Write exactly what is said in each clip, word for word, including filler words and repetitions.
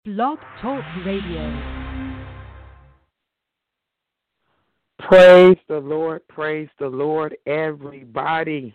Blog Talk Radio. Praise the Lord, praise the Lord, everybody.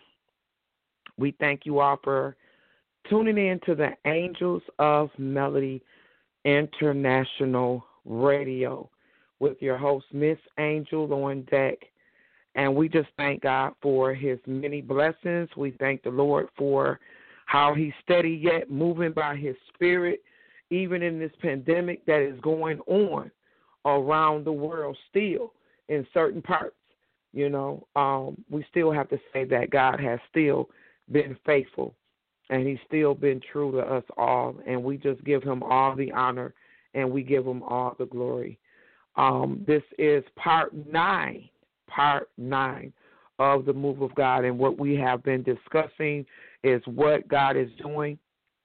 We thank you all for tuning in to the Angels of Melody International Radio with your host, Miss Angel on deck. And we just thank God for his many blessings. We thank the Lord for how he's steady yet moving by his spirit, even in this pandemic that is going on around the world still in certain parts. You know, um, we still have to say that God has still been faithful and he's still been true to us all. And we just give him all the honor and we give him all the glory. Um, this is part nine, part nine of the move of God. And what we have been discussing is what God is doing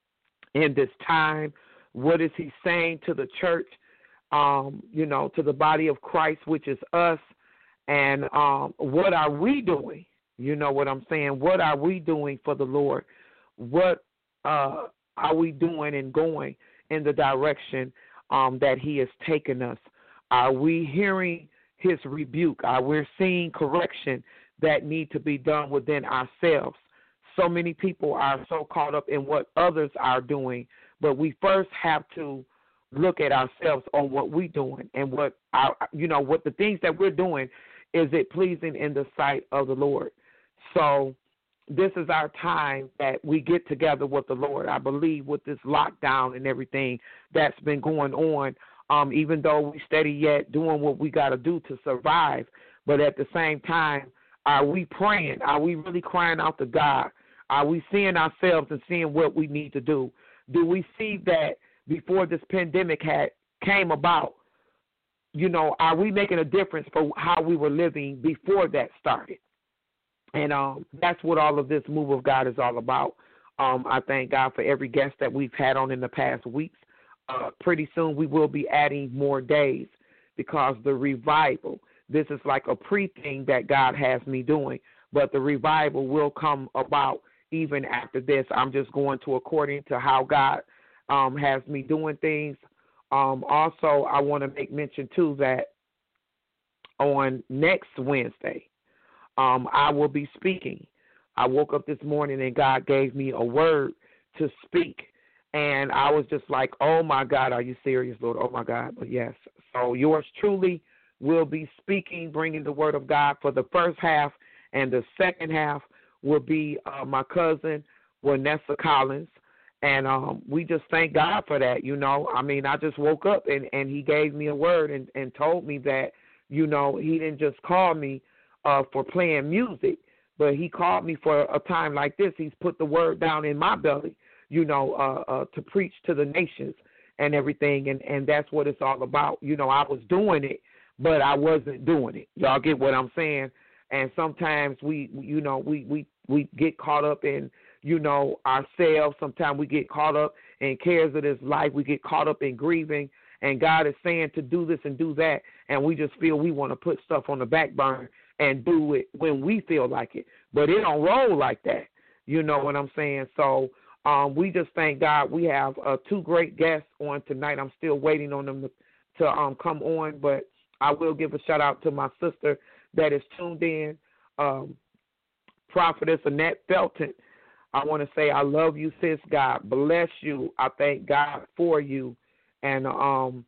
in this time. What is he saying to the church, um, you know, to the body of Christ, which is us, and um, what are we doing? You know what I'm saying? What are we doing for the Lord? What uh, are we doing and going in the direction um, that he has taken us? Are we hearing his rebuke? Are we seeing correction that need to be done within ourselves? So many people are so caught up in what others are doing, but we first have to look at ourselves on what we're doing and what our, you know, what the things that we're doing, is it pleasing in the sight of the Lord? So this is our time that we get together with the Lord. I believe with this lockdown and everything that's been going on, um, even though we steady yet doing what we got to do to survive, but at the same time, are we praying? Are we really crying out to God? Are we seeing ourselves and seeing what we need to do? Do we see that before this pandemic had came about, you know, are we making a difference for how we were living before that started? And um, that's what all of this move of God is all about. Um, I thank God for every guest that we've had on in the past weeks. Uh, pretty soon we will be adding more days because the revival, this is like a pre-thing that God has me doing, but the revival will come about even after this. I'm just going to according to how God um, has me doing things. Um, also, I want to make mention, too, that on next Wednesday, um, I will be speaking. I woke up this morning and God gave me a word to speak. And I was just like, oh, my God, are you serious, Lord? Oh, my God. But, yes. So yours truly will be speaking, bringing the word of God for the first half, and the second half will be uh, my cousin, Vanessa Collins. And um, we just thank God for that, you know. I mean, I just woke up and, and he gave me a word and, and told me that, you know, he didn't just call me uh, for playing music, but he called me for a time like this. He's put the word down in my belly, you know, uh, uh, to preach to the nations and everything. And, and that's what it's all about. You know, I was doing it, but I wasn't doing it. Y'all get what I'm saying? And sometimes we, you know, we, we, we get caught up in, you know, ourselves. Sometimes we get caught up in cares of this life. We get caught up in grieving. And God is saying to do this and do that. And we just feel we want to put stuff on the back burner and do it when we feel like it. But it don't roll like that. You know what I'm saying? So um, we just thank God. We have uh, two great guests on tonight. I'm still waiting on them to, to um, come on. But I will give a shout out to my sister that is tuned in, um, Prophetess Annette Felton. I want to say I love you, sis. God bless you. I thank God for you. And, um,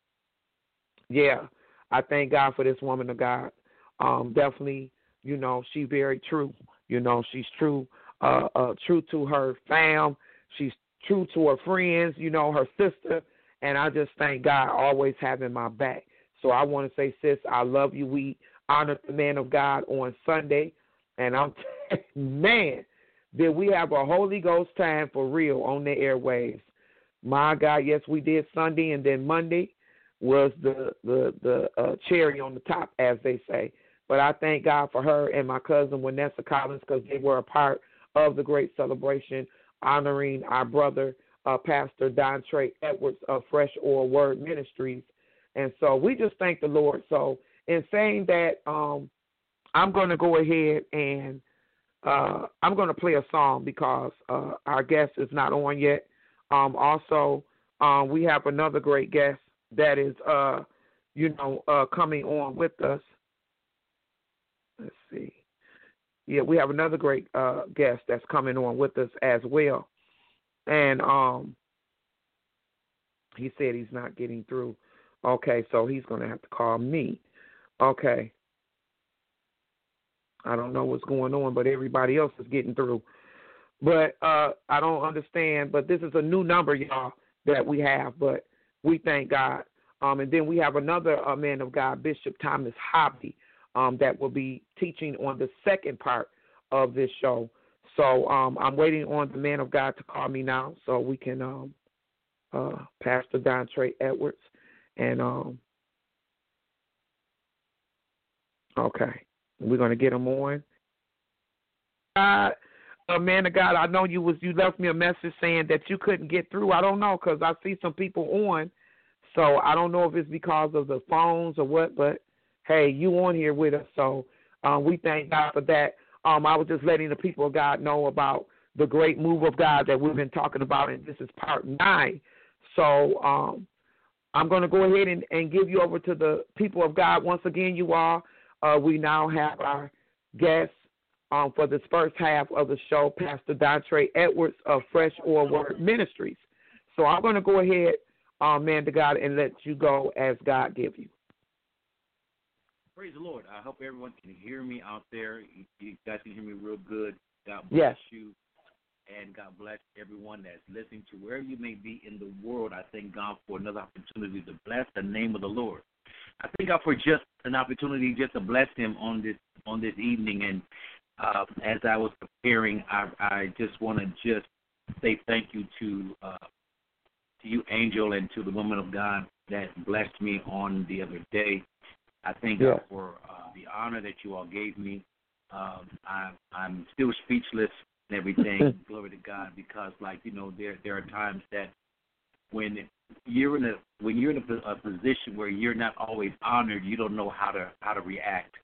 yeah, I thank God for this woman of God. Um, definitely, you know, she's very true. You know, she's true, uh, uh, true to her fam. She's true to her friends, you know, her sister. And I just thank God always having my back. So I want to say, sis, I love you. We honored the man of God on Sunday. And I'm, man, did we have a Holy Ghost time for real on the airwaves. My God, yes, we did Sunday, and then Monday was the the, the uh, cherry on the top, as they say. But I thank God for her and my cousin, Vanessa Collins, because they were a part of the great celebration honoring our brother, uh, Pastor Don Trey Edwards of Fresh Oil Word Ministries. And so we just thank the Lord. So in saying that, um, I'm going to go ahead and uh, I'm going to play a song because uh, our guest is not on yet. Um, also, um, we have another great guest that is, uh, you know, uh, coming on with us. Let's see. Yeah, we have another great uh, guest that's coming on with us as well. And um, he said he's not getting through. Okay, so he's going to have to call me. Okay. I don't know what's going on, but everybody else is getting through. But uh, I don't understand. But this is a new number, y'all, that we have. But we thank God. Um, and then we have another uh, man of God, Bishop Thomas Hobby, um, that will be teaching on the second part of this show. So um, I'm waiting on the man of God to call me now so we can, um, uh, Pastor Dontre Edwards. And, um, okay, we're going to get him on. God, uh, man of God, I know you was you left me a message saying that you couldn't get through. I don't know because I see some people on. So I don't know if it's because of the phones or what, but, hey, you on here with us. So um, we thank God for that. Um, I was just letting the people of God know about the great move of God that we've been talking about, and this is part nine. So um, I'm going to go ahead and, and give you over to the people of God. Once again, you all, uh, we now have our guest um, for this first half of the show, Pastor Dontre Edwards of Fresh Oil Word Ministries. So I'm going to go ahead, um, man to God, and let you go as God give you. Praise the Lord. I hope everyone can hear me out there. You, you guys can hear me real good. God bless yes. you. And God bless everyone that's listening to wherever you may be in the world. I thank God for another opportunity to bless the name of the Lord. I thank God for just an opportunity just to bless him on this on this evening. And uh, as I was preparing, I, I just want to just say thank you to uh, to you, Angel, and to the woman of God that blessed me on the other day. I thank yeah. God for uh, the honor that you all gave me. Um, I, I'm still speechless and everything. Glory to God, because, like you know, there there are times that when you're in a when you're in a, a position where you're not always honored, you don't know how to how to react.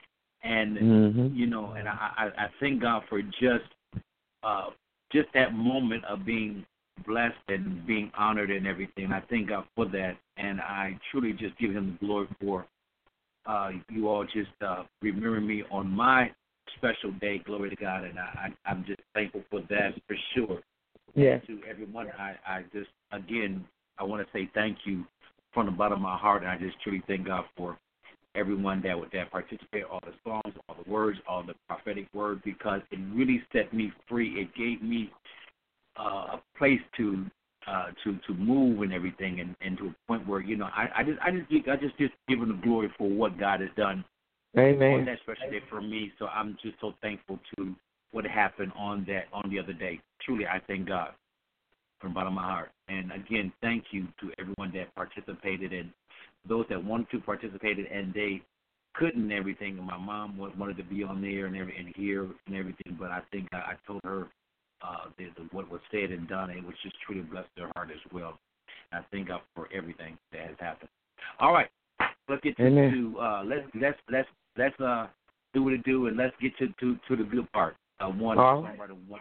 And mm-hmm. you know, and I, I, I thank God for just uh, just that moment of being blessed and being honored and everything. I thank God for that, and I truly just give him the glory for uh, you all just uh, remembering me on my special day. Glory to God, and I, I, I'm just thankful for that for sure. Yeah. And to everyone, I, I just, again, I want to say thank you from the bottom of my heart, and I just truly thank God for everyone that would that participate, all the songs, all the words, all the prophetic words, because it really set me free. It gave me uh, a place to uh, to to move and everything, and, and to a point where you know I, I just I just I just just give him the glory for what God has done. Amen. On that special day for me, so I'm just so thankful to what happened on that on the other day. Truly, I thank God from the bottom of my heart. And again, thank you to everyone that participated and those that wanted to participate and they couldn't and everything. And my mom wanted to be on there and every, and hear and everything, but I think I, I told her uh, the, the, what was said and done, and it was just truly blessed their heart as well. And I thank God for everything that has happened. All right, let's get to, to uh, let's let's let's let's uh do what it do, and let's get to to, to the good part. Uh, one songwriter once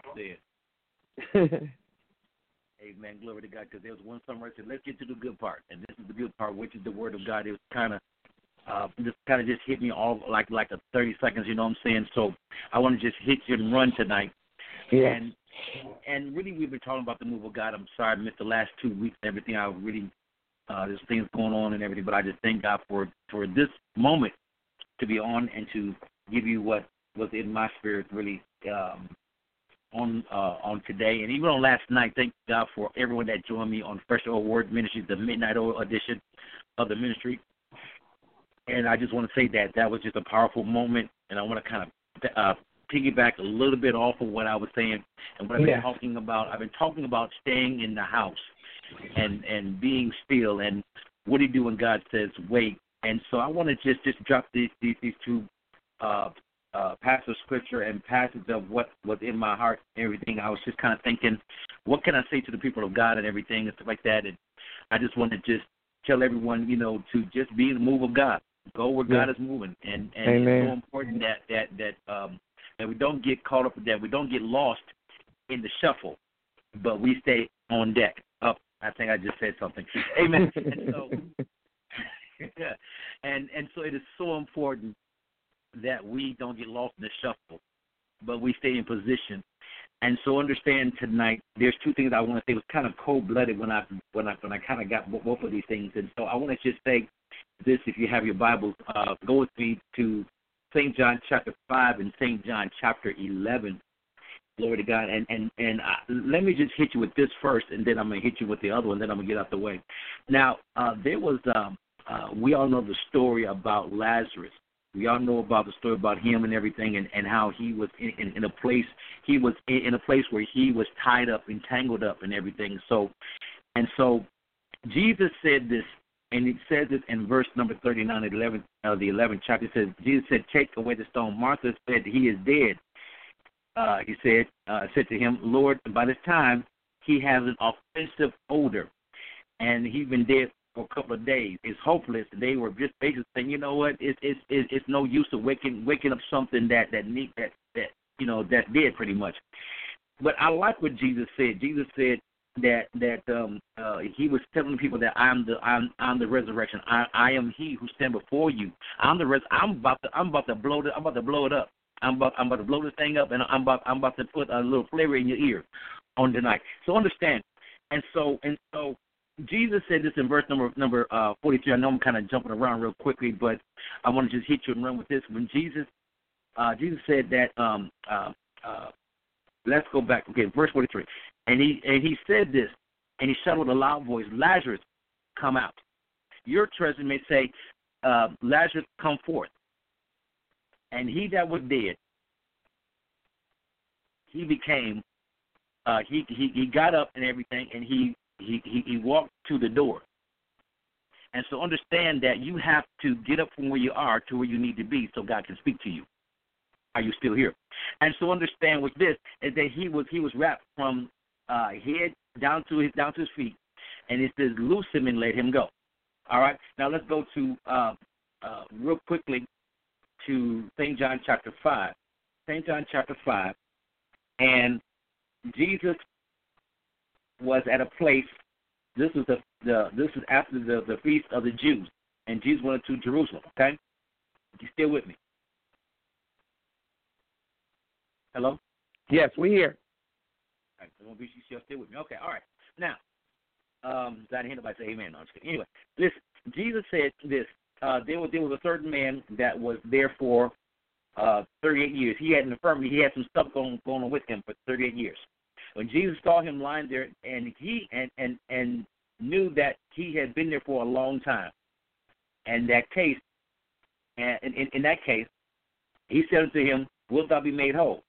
said. Amen. Glory to God. Because there was one songwriter said, "Let's get to the good part," and this is the good part, which is the Word of God. It was kind of uh, just kind of just hit me all like like a thirty seconds. You know what I'm saying? So I want to just hit you and run tonight. Yeah. And and really, we've been talking about the move of God. I'm sorry I missed the last two weeks and everything. I really uh, there's things going on and everything, but I just thank God for for this moment to be on and to give you what was in my spirit really um, on uh, on today and even on last night. Thank God for everyone that joined me on Fresh Oil Word Ministries, the Midnight Oil edition of the ministry. And I just want to say that that was just a powerful moment, and I want to kind of uh, piggyback a little bit off of what I was saying and what I've been yeah. talking about. I've been talking about staying in the house and, and being still, and what do you do when God says wait? And so I want to just, just drop these these, these two uh, uh, passages of scripture and passages of what was in my heart and everything. I was just kind of thinking, what can I say to the people of God and everything and stuff like that. And I just want to just tell everyone, you know, to just be in the move of God. Go where yeah. God is moving. And, and Amen. it's so important that that that um, that we don't get caught up, that we don't get lost in the shuffle, but we stay on deck, up I think I just said something. Amen. And so, yeah, and and so it is so important that we don't get lost in the shuffle, but we stay in position. And so understand tonight, there's two things I want to say. It was kind of cold-blooded when I when I when I kind of got both of these things. And so I want to just say this: if you have your Bibles, uh, go with me to Saint John chapter five and Saint John chapter eleven. Glory to God. And and and I, let me just hit you with this first, and then I'm gonna hit you with the other one. Then I'm gonna get out the way. Now uh, there was um, uh, we all know the story about Lazarus. We all know about the story about him and everything, and, and how he was in, in, in a place he was in, in a place where he was tied up, entangled up, and everything. So, and so, Jesus said this, and it says this in verse number thirty-nine, eleven, uh, the eleventh chapter. It says, Jesus said, "Take away the stone." Martha said, "He is dead." Uh, he said, uh, said to him, "Lord, by this time he has an offensive odor, and he's been dead for a couple of days. It's hopeless." They were just basically saying, you know what, it's it's it's, it's no use of waking waking up something that that need that that you know that's dead pretty much. But I like what Jesus said. Jesus said that that um uh, he was telling people that I'm the I'm I'm the resurrection. I I am he who stand before you. I'm the res. I'm about to I'm about to blow it. I'm about to blow it up. I'm about I'm about to blow this thing up, and I'm about I'm about to put a little flavor in your ear on tonight. So understand. And so and so. Jesus said this in verse number number uh, forty-three. I know I'm kind of jumping around real quickly, but I want to just hit you and run with this. When Jesus, uh, Jesus said that, um, uh, uh, let's go back. Okay, verse forty-three, and he and he said this, and he shouted with a loud voice, "Lazarus, come out." Your treasure may say, uh, "Lazarus, come forth." And he that was dead, he became, uh, he he he got up and everything, and he. He, he he walked to the door. And so understand that you have to get up from where you are to where you need to be so God can speak to you. Are you still here? And so understand with this is that he was he was wrapped from uh, head down to his down to his feet, and it says loose him and let him go. All right. Now let's go to uh, uh, real quickly to Saint John chapter five. Saint John chapter five, and Jesus was at a place. This was the, the this is after the, the feast of the Jews, and Jesus went to Jerusalem. Okay, you still with me? Hello? Yes, we're here. All right, so don't be sure you're still with me. Okay, all right. Now, um, I didn't hear nobody say amen. No, I'm just kidding. Anyway, listen. Jesus said this. Uh, there was there was a certain man that was there for uh, thirty-eight years. He had an infirmity. He had some stuff going going on with him for thirty-eight years. When Jesus saw him lying there, and he and, and, and knew that he had been there for a long time, and that case, and in, in that case, he said unto him, "Wilt thou be made whole?"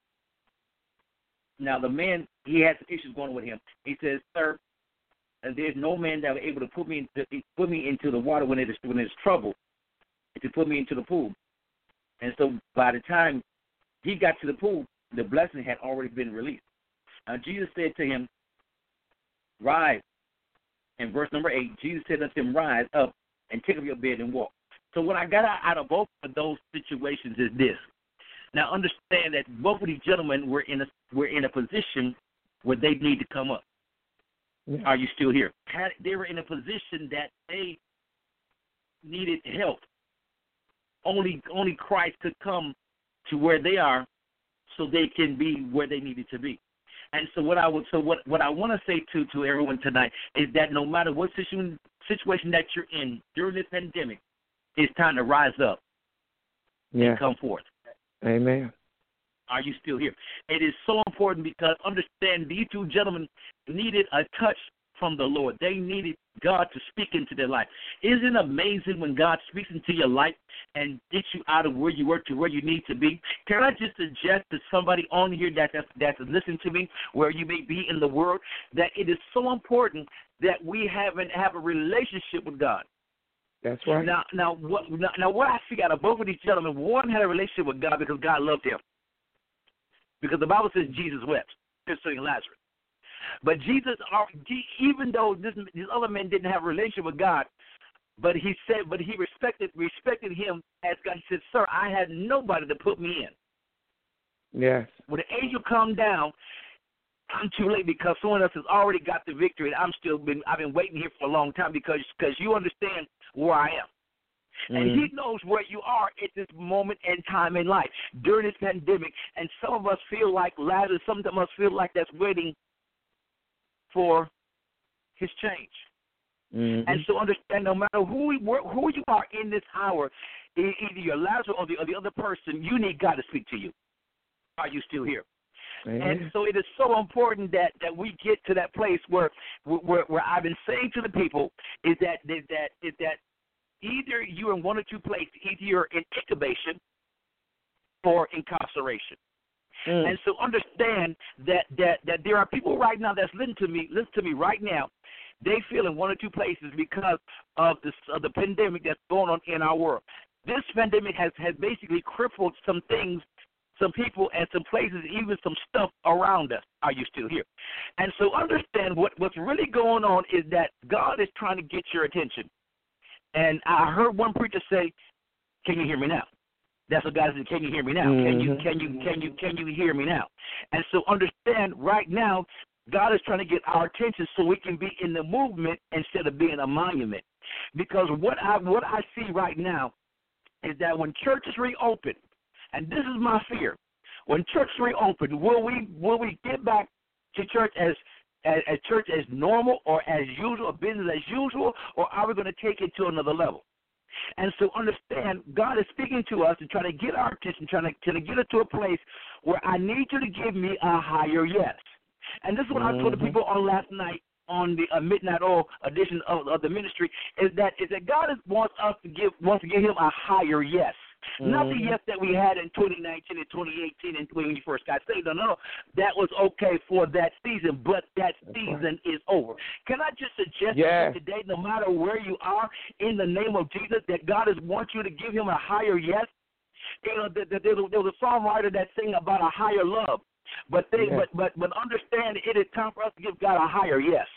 Now the man, he had some issues going with him. He says, "Sir, there's no man that was able to put me into put me into the water when it is when it's trouble, to put me into the pool." And so by the time he got to the pool, the blessing had already been released. Now, Jesus said to him, "Rise." In verse number eight, Jesus said unto him, "Rise up and take up your bed and walk." So what I got out of both of those situations is this. Now, understand that both of these gentlemen were in a were in a position where they need to come up. Yeah. Are you still here? They were in a position that they needed help. Only only Christ could come to where they are so they can be where they needed to be. And so what I would, so what, what I want to say to, to everyone tonight is that no matter what situation situation that you're in during this pandemic, it's time to rise up yeah. and come forth. Amen. Are you still here? It is so important because understand these two gentlemen needed a touch from the Lord. They needed God to speak into their life. Isn't it amazing when God speaks into your life and gets you out of where you were to where you need to be? Can I just suggest to somebody on here that, that's, that's listening to me, where you may be in the world, that it is so important that we have, an, have a relationship with God. That's right. Now, now, what, now, now, what I see out of both of these gentlemen, one had a relationship with God because God loved him. Because the Bible says Jesus wept concerning Lazarus. But Jesus, even though this, this other man didn't have a relationship with God, but he said, but he respected respected him as God. He said, "Sir, I had nobody to put me in." Yes. When the angel come down, I'm too late because someone else has already got the victory, and I'm still been I've been waiting here for a long time because because you understand where I am. Mm-hmm. And he knows where you are at this moment in time in life during this pandemic. And some of us feel like Lazarus, some of us feel like that's waiting for his change. Mm-hmm. And so understand, no matter who who you are in this hour, either you're Lazarus or the, or the other person, you need God to speak to you. Are you still here? Mm-hmm. And so it is so important that, that we get to that place where, where where I've been saying to the people is that is that is that either you're in one or two places, either you're in incubation or incarceration. Mm. And so understand that, that, that there are people right now that's listening to me, listen to me right now. They feel in one or two places because of, this, of the pandemic that's going on in our world. This pandemic has, has basically crippled some things, some people, and some places, even some stuff around us. Are you still here? And so understand what, what's really going on is that God is trying to get your attention. And I heard one preacher say, "Can you hear me now?" That's what God said. Can you hear me now? Mm-hmm. Can you can you can you can you hear me now? And so understand right now, God is trying to get our attention so we can be in the movement instead of being a monument. Because what I what I see right now is that when churches reopen, and this is my fear, when churches reopen, will we will we get back to church as As, as church as normal or as usual, business as usual, or are we going to take it to another level? And so understand, God is speaking to us and trying to get our attention, trying to, trying to get us to a place where I need you to give me a higher yes. And this is what mm-hmm. I told the people on last night on the uh, Midnight Oil edition of, of the ministry, is that is that God is, wants us to give wants to give him a higher yes. Mm-hmm. Not the yes that we had in twenty nineteen and twenty eighteen and when you first got saved. No, no, that was okay for that season, but that That's season right. is over. Can I just suggest yeah. to you today, no matter where you are, in the name of Jesus, that God is wants you to give him a higher yes? You know, there, there, there was a songwriter that sang about a higher love, but they, yeah. but, but but understand it is time for us to give God a higher yes.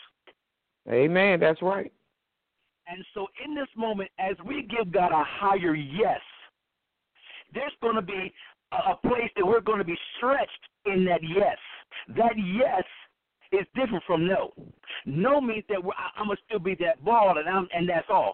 Amen. That's right. And so in this moment, as we give God a higher yes, there's going to be a place that we're going to be stretched in that yes. That yes is different from no. No means that we're, I'm going to still be that bald, and, I'm, and that's all.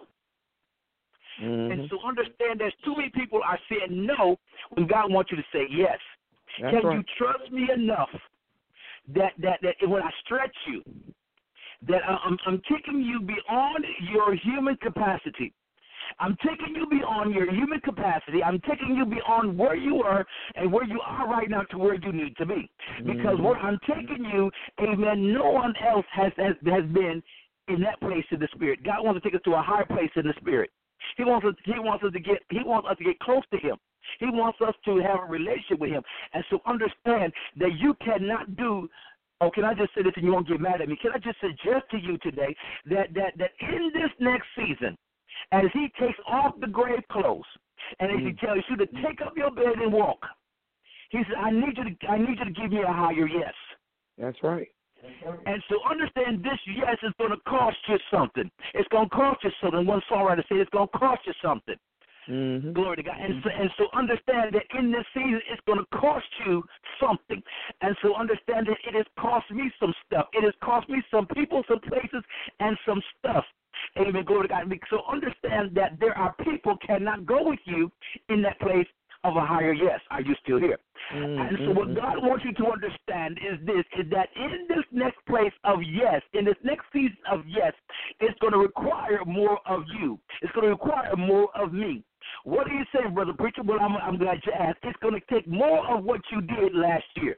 Mm-hmm. And so understand there's too many people are saying no when God wants you to say yes. That's Can right. you trust me enough that, that, that when I stretch you, that I'm, I'm taking you beyond your human capacity? I'm taking you beyond your human capacity. I'm taking you beyond where you are and where you are right now to where you need to be. Because mm-hmm. where I'm taking you, amen, no one else has, has has been in that place in the Spirit. God wants to take us to a higher place in the Spirit. He wants us. He wants us to get. He wants us to get close to Him. He wants us to have a relationship with Him. And so understand that you cannot do. Oh, can I just say this and you won't get mad at me? Can I just suggest to you today that that that in this next season, as he takes off the grave clothes, and as he tells you to take up your bed and walk, he said, I need you to I need you to give me a higher yes. That's right. And so understand this yes is going to cost you something. It's going to cost you something. One songwriter said it's going to cost you something. Mm-hmm. Glory to God. And so, and so understand that in this season it's going to cost you something. And so understand that it has cost me some stuff. It has cost me some people, some places, and some stuff. Amen. Glory to God. So understand that there are people cannot go with you in that place of a higher yes. Are you still here? Mm-hmm. And so what God wants you to understand is this, is that in this next place of yes, in this next season of yes, it's going to require more of you. It's going to require more of me. What are you saying, Brother Preacher? Well, I'm, I'm glad you asked. It's going to take more of what you did last year.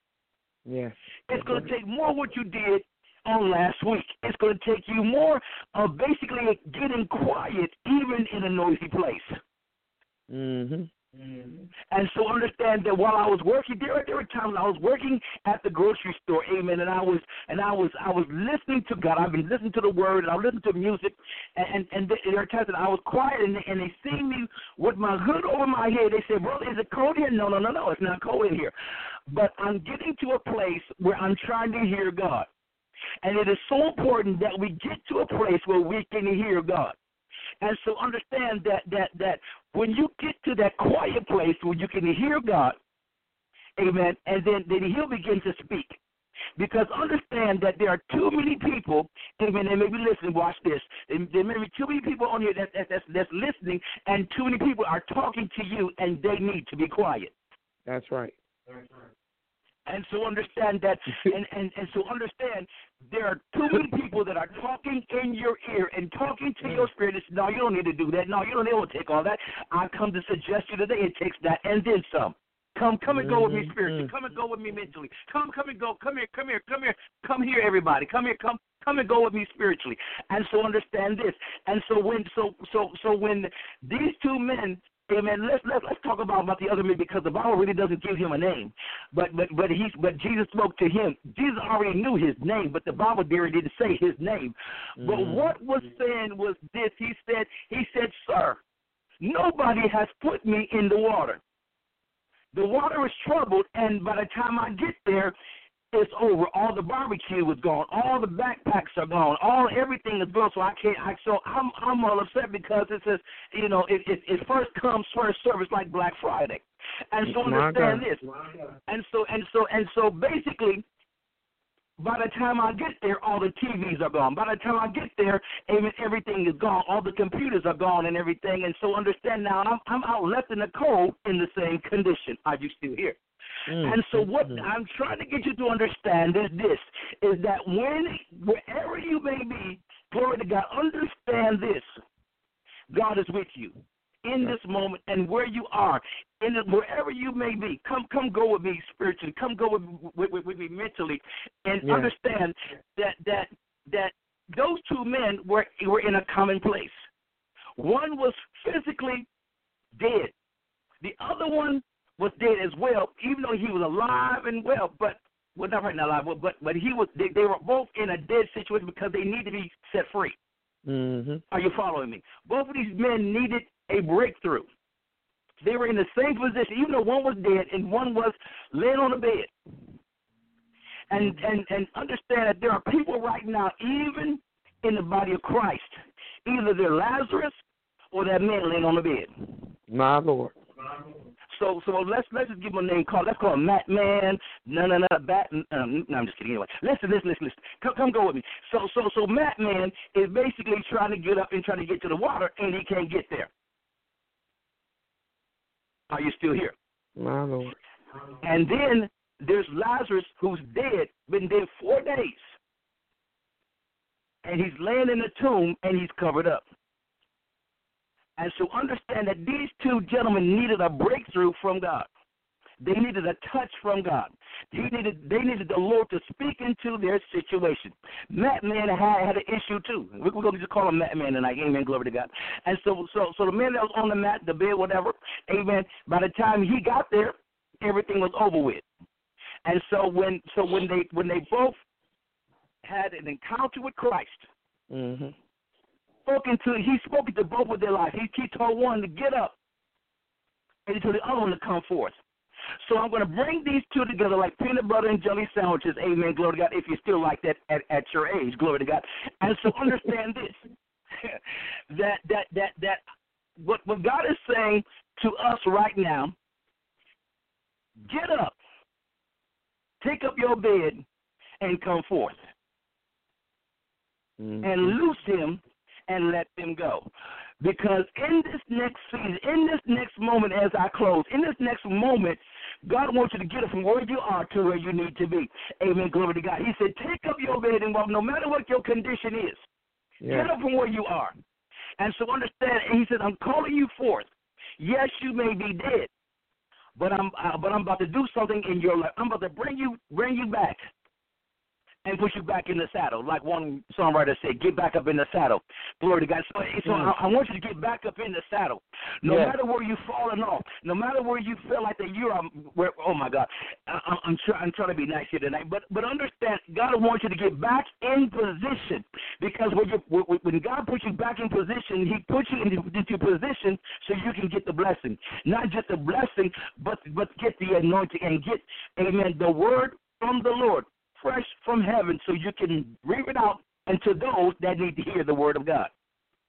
Yes. It's going to take more of what you did on last week. It's going to take you more of basically getting quiet even in a noisy place. Mm-hmm. Mm-hmm. And so understand that while I was working, there were, there were times I was working at the grocery store, amen, and I was and I was I was listening to God. I've been listening to the Word, and I was listening to music, and and, and there were times that I was quiet, and, and they see me with my hood over my head. They said, "Brother, is it cold here?" No, no, no, no, it's not cold in here. But I'm getting to a place where I'm trying to hear God, and it is so important that we get to a place where we can hear God. And so understand that that that when you get to that quiet place where you can hear God, amen, and then, then he'll begin to speak. Because understand that there are too many people, amen, they may be listening, watch this. There may be too many people on here that, that, that's, that's listening, and too many people are talking to you, and they need to be quiet. That's right. And so understand that, and, and, and so understand there are too many people that are talking in your ear and talking to your spirit. It's, no, you don't need to do that. No, you don't need to take all that. I come to suggest you today it takes that and then some. Come, come and go with me spiritually. Come and go with me mentally. Come, come and go. Come here, come here, come here. Come here, everybody. Come here, come, come and go with me spiritually. And so understand this. And so when, so, so, so when these two men, amen, let's let's let's talk about, about the other men, because the Bible really doesn't give him a name. But but but he but Jesus spoke to him. Jesus already knew his name, but the Bible there didn't say his name. Mm-hmm. But what was saying was this. He said, he said, Sir, nobody has put me in the water. The water is troubled, and by the time I get there, it's over. All the barbecue is gone. All the backpacks are gone. All everything is gone. So I can't. I, so I'm I'm all upset because it says, you know, it it, it first comes first service like Black Friday, and so understand this. And so and so and so basically, by the time I get there, all the T Vs are gone. By the time I get there, even everything is gone. All the computers are gone and everything. And so understand now, I'm I'm out left in the cold in the same condition. Are you still here? Mm, and so what mm, I'm trying to get you to understand is this, is that when, wherever you may be, glory to God, understand this. God is with you in this moment and where you are, in the, wherever you may be. Come come go with me spiritually. Come go with, with, with, with me mentally. And yeah. understand that, that, that those two men were, were in a common place. One was physically dead. The other one was dead as well, even though he was alive and well, but well, not right now alive, but but he was. They, they were both in a dead situation because they need to be set free. Mm-hmm. Are you following me? Both of these men needed a breakthrough. They were in the same position, even though one was dead and one was laying on a bed. And and and understand that there are people right now, even in the body of Christ, either they're Lazarus or that man laying on the bed. My Lord. So, so let's let's just give him a name called. Let's call him Matt Man. No, no, no, Bat. Um, no, I'm just kidding. Anyway, listen, listen, listen, listen. Come, come, go with me. So, so, so Matt Man is basically trying to get up and trying to get to the water, and he can't get there. Are you still here? My Lord. And then there's Lazarus, who's dead, been dead four days, and he's laying in a tomb, and he's covered up. And so understand that these two gentlemen needed a breakthrough from God. They needed a touch from God. He needed, they needed the Lord to speak into their situation. Matt Man had, had an issue too. We're going to just call him Matt Man tonight. Amen. Glory to God. And so, so, so the man that was on the mat, the bed, whatever. Amen. By the time he got there, everything was over with. And so when, so when they, when they both had an encounter with Christ. Mm-hmm. Spoken to, he spoke to both of their lives. He, he told one to get up, and he told the other one to come forth. So I'm going to bring these two together like peanut butter and jelly sandwiches. Amen. Glory to God. If you're still like that at, at your age, glory to God. And so understand this, that that that that what what God is saying to us right now. Get up, take up your bed, and come forth, mm-hmm. and loose him. And let them go. Because in this next season, in this next moment as I close, in this next moment, God wants you to get up from where you are to where you need to be. Amen. Glory to God. He said, take up your bed and walk, no matter what your condition is. Yeah. Get up from where you are. And so understand, and he said, I'm calling you forth. Yes, you may be dead, but I'm uh, but I'm about to do something in your life. I'm about to bring you bring you back. And put you back in the saddle, like one songwriter said, get back up in the saddle. Glory to God. So, so mm. I, I want you to get back up in the saddle. No yeah. matter where you've fallen off, no matter where you feel like that you're, um, where, oh, my God, I, I'm, try, I'm trying to be nice here tonight. But but understand, God wants you to get back in position. Because when, you, when God puts you back in position, he puts you into, into position so you can get the blessing. Not just the blessing, but, but get the anointing and get, amen, the word from the Lord. Fresh from heaven, so you can read it out and to those that need to hear the word of God.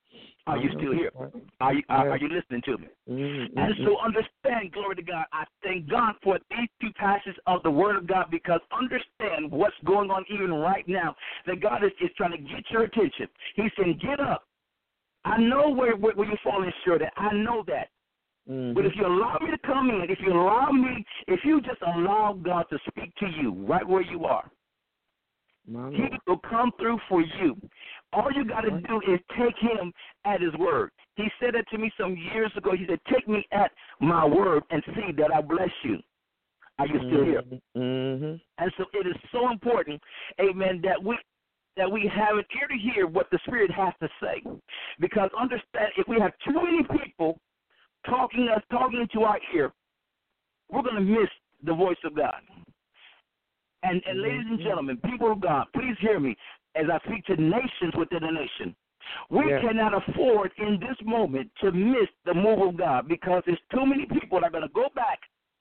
Are you still here? Are you, are, are you listening to me? Mm-hmm. And so understand, glory to God, I thank God for these two passages of the Word of God, because understand what's going on even right now, that God is, is trying to get your attention. He's saying, get up. I know where, where, where you're falling short at. I know that. Mm-hmm. But if you allow me to come in, if you allow me, if you just allow God to speak to you right where you are, He will come through for you. All you got to do is take Him at His word. He said that to me some years ago. He said, take me at my word and see that I bless you. Are you still here? Mm-hmm. And so it is so important, amen, that we that we have an ear to hear what the Spirit has to say. Because understand, if we have too many people talking us, talking into our ear, we're going to miss the voice of God. And, and ladies and gentlemen, people of God, please hear me as I speak to nations within a nation. We yes. cannot afford in this moment to miss the move of God, because there's too many people that are going to go back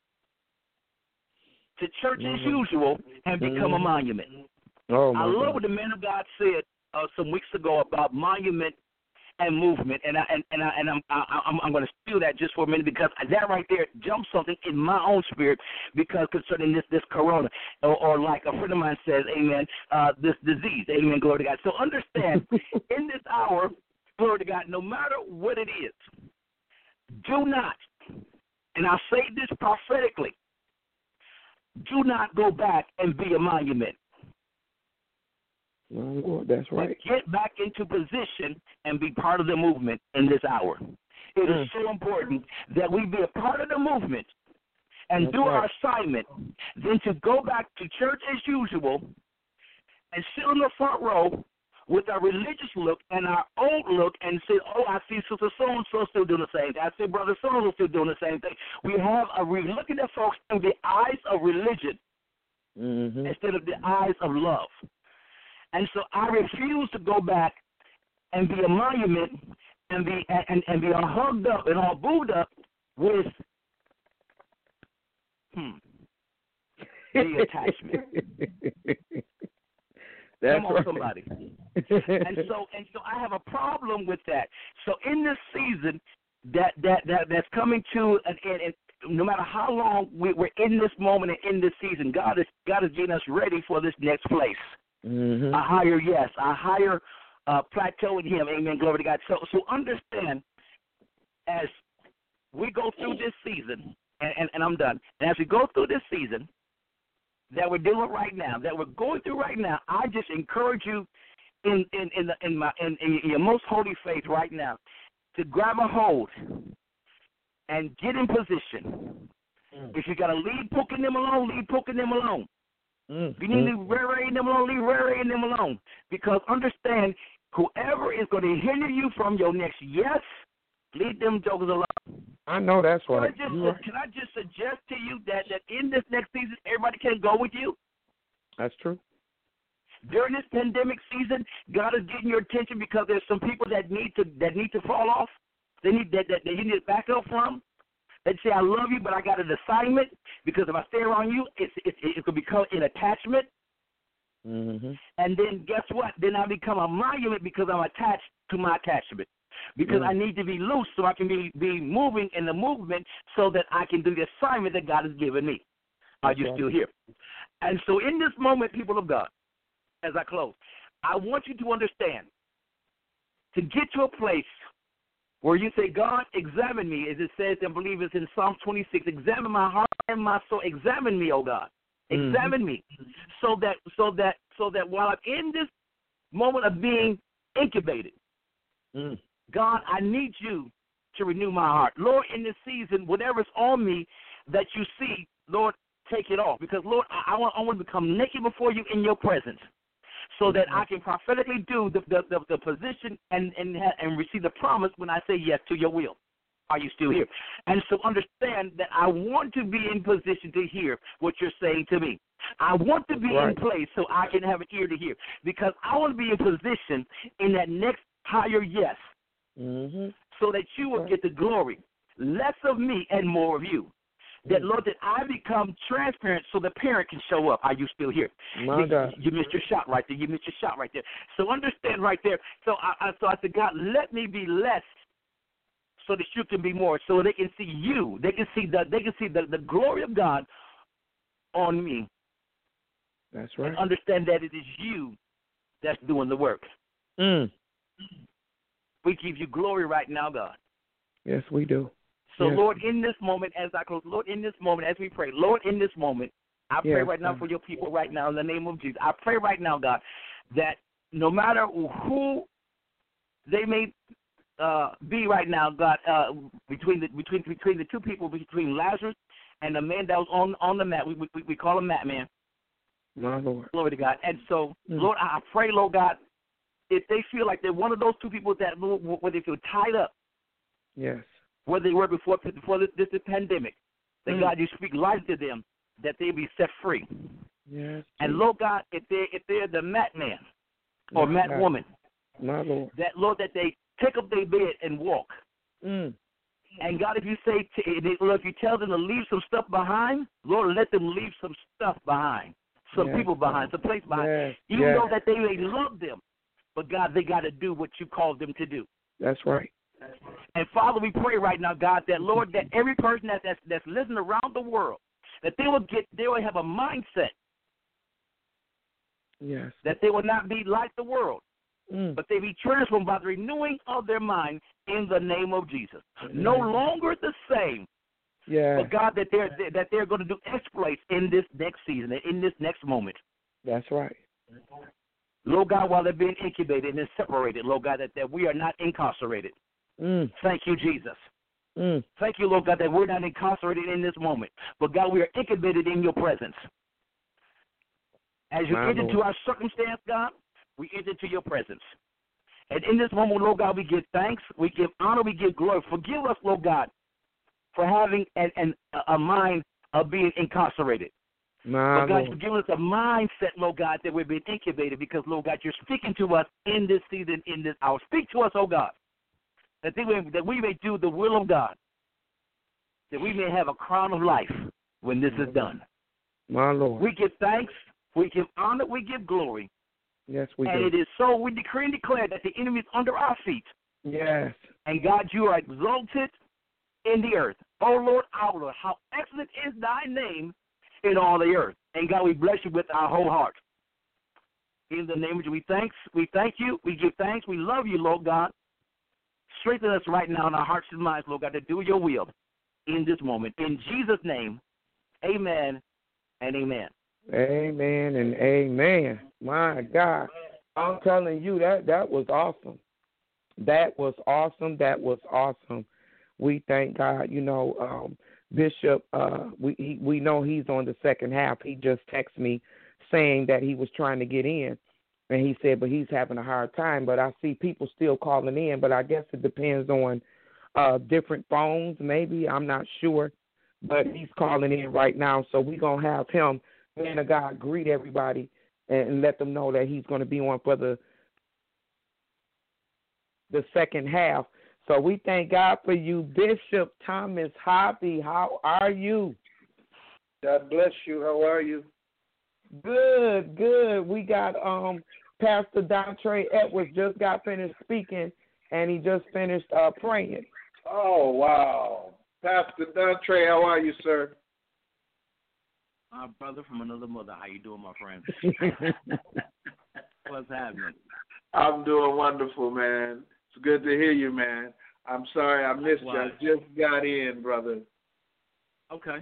to church mm-hmm. as usual and become mm-hmm. a monument. Oh, my I love God. what the man of God said uh, some weeks ago about monument and movement, and I and, and I and I'm I, I'm I'm going to steal that just for a minute, because that right there jumps something in my own spirit, because concerning this this corona, or, or like a friend of mine says, amen, uh, this disease, amen, glory to God. So understand, in this hour, glory to God, no matter what it is, do not, and I say this prophetically, do not go back and be a monument. Well, that's right. Get back into position and be part of the movement in this hour. It mm. is so important that we be a part of the movement and that's do right. our assignment, then to go back to church as usual and sit on the front row with our religious look and our old look and say, oh, I see Sister so-and-so still doing the same thing. I see Brother so-and-so still doing the same thing. We have a re- looking at folks through the eyes of religion mm-hmm. instead of the eyes of love. And so I refuse to go back and be a monument and be and, and be all hugged up and all booed up with hmm, the attachment. That's Come on, right. somebody. and so and so I have a problem with that. So in this season that that, that that's coming to an end, and no matter how long we, we're in this moment and in this season, God is God is getting us ready for this next place. Mm-hmm. A higher yes, a higher uh, plateau in Him. Amen. Glory to God. So, so understand, as we go through this season, and, and, and I'm done. And as we go through this season that we're dealing right now, that we're going through right now, I just encourage you in in in, the, in my in, in your most holy faith right now to grab a hold and get in position. Mm. If you got to leave poking them alone, leave poking them alone. Mm, you need to leave raring them alone, leave raring them alone. Because understand, whoever is going to hinder you from your next yes, leave them jokers alone. I know that's can right. I just, right. Can I just suggest to you that, that in this next season, everybody can't go with you? That's true. During this pandemic season, God is getting your attention because there's some people that need to that need to fall off. They need that, that, that you need to back up from. They say, I love you, but I got an assignment, because if I stay around you, it's, it's, it could become an attachment. Mm-hmm. And then guess what? Then I become a monument because I'm attached to my attachment. Because mm-hmm. I need to be loose so I can be, be moving in the movement so that I can do the assignment that God has given me. Are you still here? And so in this moment, people of God, as I close, I want you to understand, to get to a place where you say, God, examine me, as it says, I believe it's in Psalm twenty-six, examine my heart and my soul. Examine me, oh God. Examine mm-hmm. me. So that so that so that while I'm in this moment of being incubated, mm. God, I need you to renew my heart. Lord, in this season, whatever's on me that you see, Lord, take it off. Because Lord, I, I want I want to become naked before you in your presence, so that I can prophetically do the the, the, the position and, and and receive the promise when I say yes to your will. Are you still here? And so understand that I want to be in position to hear what you're saying to me. I want to be right. in place so I can have an ear to hear, because I want to be in position in that next higher yes, mm-hmm. so that you will right. get the glory. Less of me and more of you. that, Lord, that I become transparent so the parent can show up. Are you still here? My you, God. You missed your shot right there. You missed your shot right there. So understand right there. So I, I, so I said, God, let me be less so that you can be more, so they can see you. They can see the, they can see the, the glory of God on me. That's right. And understand that it is you that's doing the work. Mm. We give you glory right now, God. Yes, we do. So, yes. Lord, in this moment, as I close, Lord, in this moment, as we pray, Lord, in this moment, I yes, pray right now God. for your people right now in the name of Jesus. I pray right now, God, that no matter who they may uh, be right now, God, uh, between the between between the two people, between Lazarus and the man that was on on the mat, we we, we call him Mat Man. My Lord. Glory to God. And so, mm. Lord, I pray, Lord God, if they feel like they're one of those two people that where they feel tied up, yes, where they were before before this, this pandemic, that mm. God, you speak life to them, that they be set free. Yes. And Lord God, if they if they're the mat man or my mat God. woman, my Lord, that Lord, that they pick up their bed and walk. mm. And God, if you say, to, Lord, if you tell them to leave some stuff behind, Lord, let them leave some stuff behind, some yes, people behind, some place behind, yes, even yes. though that they may love them. But, God, they got to do what you called them to do. That's right. And, Father, we pray right now, God, that, Lord, that every person that, that's, that's listening around the world, that they will get, they will have a mindset yes. that they will not be like the world, mm. but they be transformed by the renewing of their mind in the name of Jesus. Amen. No longer the same, yeah. but, God, that they're, that they're going to do exploits in this next season, in this next moment. That's right. Lord God, while they're being incubated and separated, Lord God, that, that we are not incarcerated. Mm. Thank you, Jesus. Mm. Thank you, Lord God, that we're not incarcerated in this moment. But, God, we are incubated in your presence. As you My enter Lord. into our circumstance, God, we enter into your presence. And in this moment, Lord God, we give thanks, we give honor, we give glory. Forgive us, Lord God, for having an, an, a mind of being incarcerated. My But, God, Lord. you've given us a mindset, Lord God, that we're being incubated because, Lord God, you're speaking to us in this season, in this hour. Speak to us, oh God, that, they may, that we may do the will of God, that we may have a crown of life when this is done. My Lord. We give thanks, we give honor, we give glory. Yes, we and do. it is so. We decree and declare that the enemy is under our feet. Yes. And, God, you are exalted in the earth. Oh, Lord, our Lord, how excellent is thy name in all the earth. And, God, we bless you with our whole heart. In the name of Jesus, we thanks, we thank you, we give thanks, we love you, Lord God. Strengthen us right now in our hearts and minds, Lord God, to do your will in this moment. In Jesus' name, amen and amen. Amen and amen. My God. I'm telling you, that, that was awesome. That was awesome. That was awesome. We thank God. You know, um, Bishop, uh, we he, we know he's on the second half. He just texted me saying that he was trying to get in, and he said, but he's having a hard time. But I see people still calling in, but I guess it depends on uh, different phones maybe. I'm not sure, but he's calling in right now, so we're going to have him, man of God, greet everybody and, and let them know that he's going to be on for the the second half. So we thank God for you, Bishop Thomas Hobby. How are you? God bless you. How are you? Good, good. We got um Pastor Dontre Edwards just got finished speaking, and he just finished uh, praying. Oh, wow. Pastor Dontre, how are you, sir? My brother from another mother. How you doing, my friend? What's happening? I'm doing wonderful, man. It's good to hear you, man. I'm sorry I missed Why? you. I just got in, brother. Okay.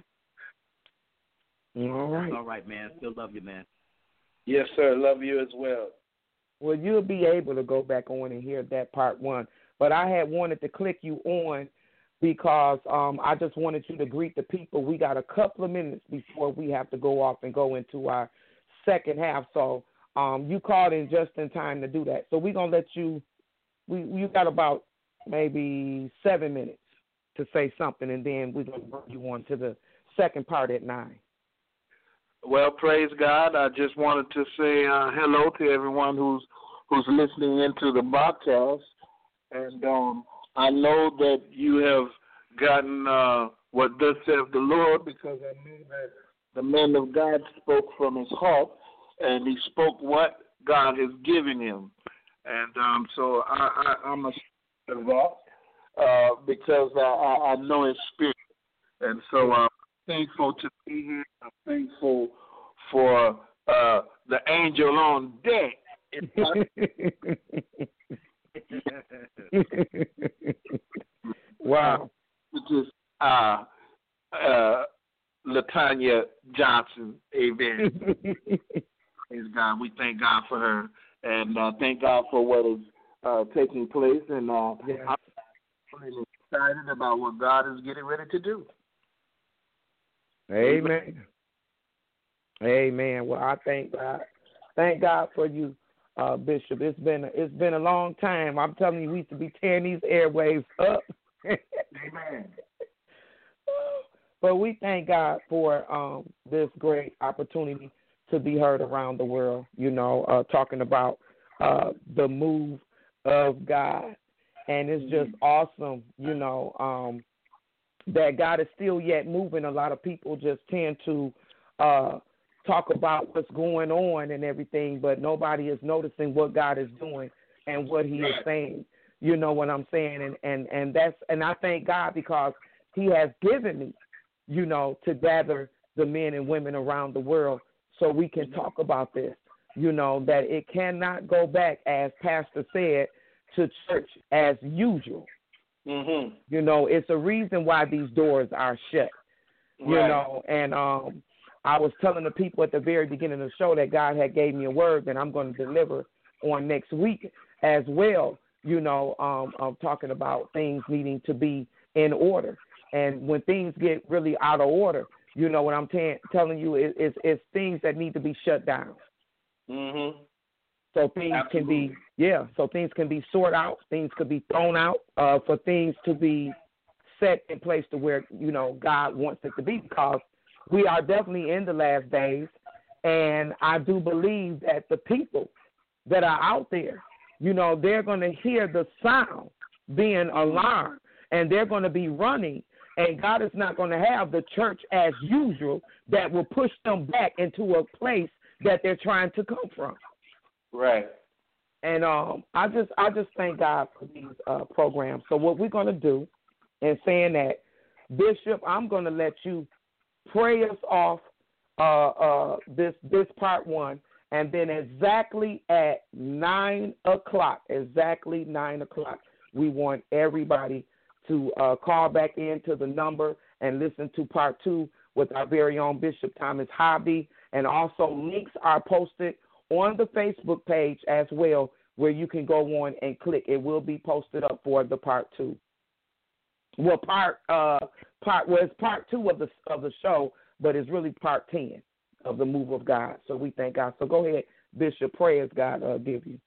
All right. All right, man. Still love you, man. Yes, sir. Love you as well. Well, you'll be able to go back on and hear that part one. But I had wanted to click you on because um, I just wanted you to greet the people. We got a couple of minutes before we have to go off and go into our second half. So um, you called in just in time to do that. So we're going to let you, we you got about maybe seven minutes to say something, and then we're going to bring you on to the second part at nine. Well, praise God. I just wanted to say uh, hello to everyone who's who's listening into the podcast. And um, I know that you have gotten uh, what thus saith the Lord, because I knew that the man of God spoke from his heart, and he spoke what God has given him. And um, so I, I, I'm a of that uh, because I, I, I know his spirit. And so I'm thankful to be here. I'm thankful for uh, the angel on deck. Wow. Which is uh, uh, Latanya Johnson. Amen. Praise God. We thank God for her. And uh, thank God for what is uh, taking place. And uh, yes. I'm excited about what God is getting ready to do. Amen. Amen. Well, I thank God. Thank God for you, uh, Bishop. It's been it's been a long time. I'm telling you, we used to be tearing these airwaves up. Amen. But we thank God for um, this great opportunity to be heard around the world, you know, uh, talking about uh, the move of God. And it's just awesome, you know, um, that God is still yet moving. A lot of people just tend to uh, talk about what's going on and everything, but nobody is noticing what God is doing and what he is saying. You know what I'm saying? And, and, and that's and I thank God because he has given me, you know, to gather the men and women around the world so we can talk about this, you know, that it cannot go back, as Pastor said, to church as usual. Mm-hmm. You know, it's a reason why these doors are shut, you right. know, and um, I was telling the people at the very beginning of the show that God had gave me a word that I'm going to deliver on next week as well, you know, um, I'm talking about things needing to be in order. And when things get really out of order, you know what I'm t- telling you, it, it's, it's things that need to be shut down. Mm-hmm. So things Absolutely. can be, yeah, so things can be sorted out, things could be thrown out uh, for things to be set in place to where, you know, God wants it to be, because we are definitely in the last days, and I do believe that the people that are out there, you know, they're going to hear the sound being alarmed, and they're going to be running, and God is not going to have the church as usual that will push them back into a place that they're trying to come from. Right. And um, I just I just thank God for these uh, programs. So what we're going to do, in saying that, Bishop, I'm going to let you pray us off uh, uh, this this part one, and then exactly at nine o'clock, exactly nine o'clock, we want everybody to uh, call back into the number and listen to part two with our very own Bishop Thomas Hobby. And also links are posted on the Facebook page as well, where you can go on and click. It will be posted up for the part two. Well, part uh, part well, it's part two of the of the show, but it's really part ten of the move of God. So we thank God. So go ahead, Bishop, pray as God uh, give you.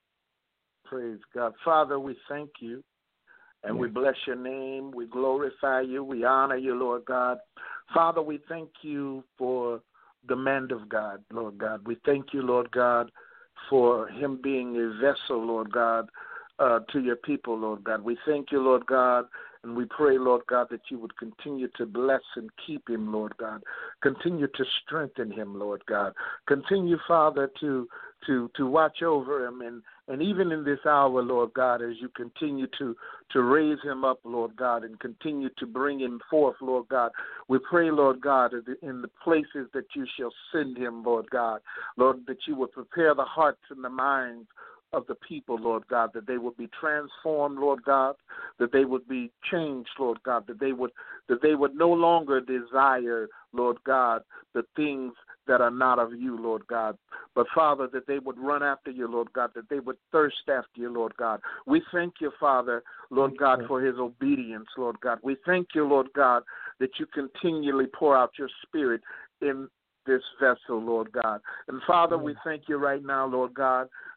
Praise God. Father, we thank you. And we bless your name. We glorify you. We honor you, Lord God. Father, we thank you for the man of God, Lord God. We thank you, Lord God, for him being a vessel, Lord God, uh, to your people, Lord God. We thank you, Lord God, and we pray, Lord God, that you would continue to bless and keep him, Lord God. Continue to strengthen him, Lord God. Continue, Father, to to to watch over him, and, and even in this hour, Lord God, as you continue to, to raise him up, Lord God, and continue to bring him forth, Lord God. We pray, Lord God, in the places that you shall send him, Lord God, Lord, that you would prepare the hearts and the minds of the people, Lord God, that they would be transformed, Lord God, that they would be changed, Lord God, that they would that they would no longer desire, Lord God, the things that are not of you, Lord God, but Father, that they would run after you, Lord God, that they would thirst after you, Lord God. We thank you, Father, Lord God, for his obedience, Lord God. We thank you, Lord God, that you continually pour out your spirit in this vessel, Lord God. And Father, we thank you right now, Lord God, and we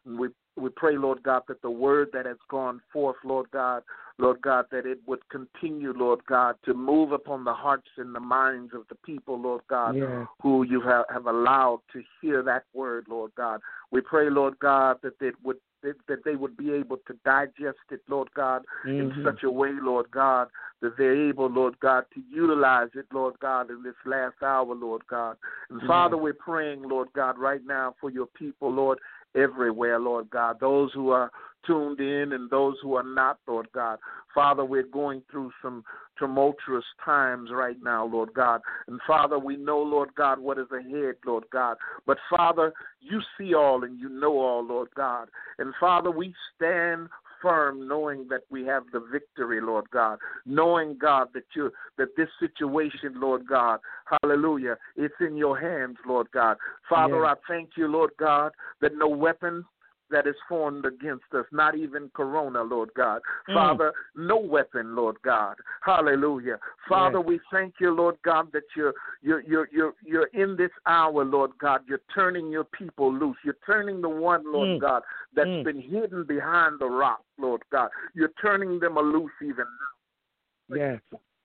we pray, Lord God, that the word that has gone forth, Lord God, Lord God, that it would continue, Lord God, to move upon the hearts and the minds of the people, Lord God, yes. who you have, have allowed to hear that word, Lord God. We pray, Lord God, that it would that, that they would be able to digest it, Lord God, mm-hmm. in such a way, Lord God, that they're able, Lord God, to utilize it, Lord God, in this last hour, Lord God. And yes. Father, we're praying, Lord God, right now for your people, Lord, everywhere, Lord God, those who are tuned in and those who are not, Lord God. Father, we're going through some tumultuous times right now, Lord God. And Father, we know, Lord God, what is ahead, Lord God. But Father, you see all and you know all, Lord God. And Father, we stand firm knowing that we have the victory, Lord God, knowing, God, that you that this situation, Lord God, hallelujah, it's in your hands, Lord God. Father, yes. I thank you, Lord God, that no weapon that is formed against us, not even corona, Lord God. Mm. Father, no weapon, Lord God. Hallelujah. Father, yes. we thank you, Lord God, that you're, you're, you're, you're, you're in this hour, Lord God. You're turning your people loose. You're turning the one, Lord mm. God, that's mm. been hidden behind the rock, Lord God. You're turning them loose even now. Yes.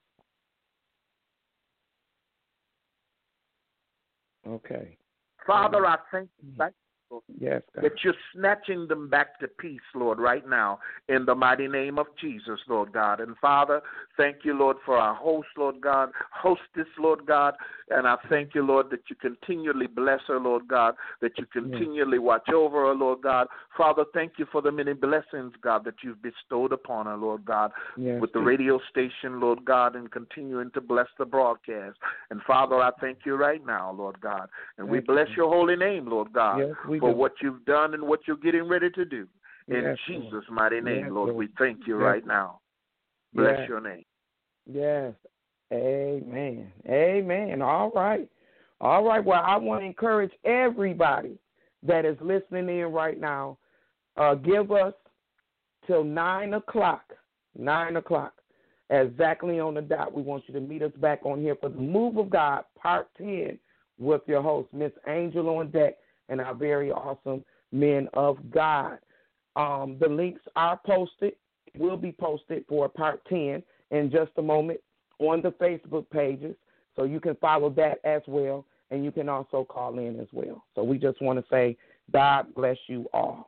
Okay. Father, I thank you. Thank Yes, God. that you're snatching them back to peace, Lord, right now, in the mighty name of Jesus, Lord God. And Father, thank you, Lord, for our host, Lord God, hostess, Lord God, and I thank you, Lord, that you continually bless her, Lord God, that you continually watch over her, Lord God. Father, thank you for the many blessings, God, that you've bestowed upon her, Lord God, yes, with the radio station, Lord God, and continuing to bless the broadcast. And Father, I thank you right now, Lord God, and thank we bless you. your holy name, Lord God, yes, we for do. what you've done and what you're getting ready to do. In yes, Jesus' Lord. mighty name, yes, Lord, Lord, we thank you yes. right now. Bless yes. your name. Yes. Amen. Amen. All right. All right. Well, I want to encourage everybody that is listening in right now, uh, give us till nine o'clock, nine o'clock, exactly on the dot. We want you to meet us back on here for the Move of God, Part ten, with your host, Miss Angel on deck, and our very awesome men of God. Um, the links are posted, will be posted for Part ten in just a moment on the Facebook pages, so you can follow that as well, and you can also call in as well. So we just want to say God bless you all.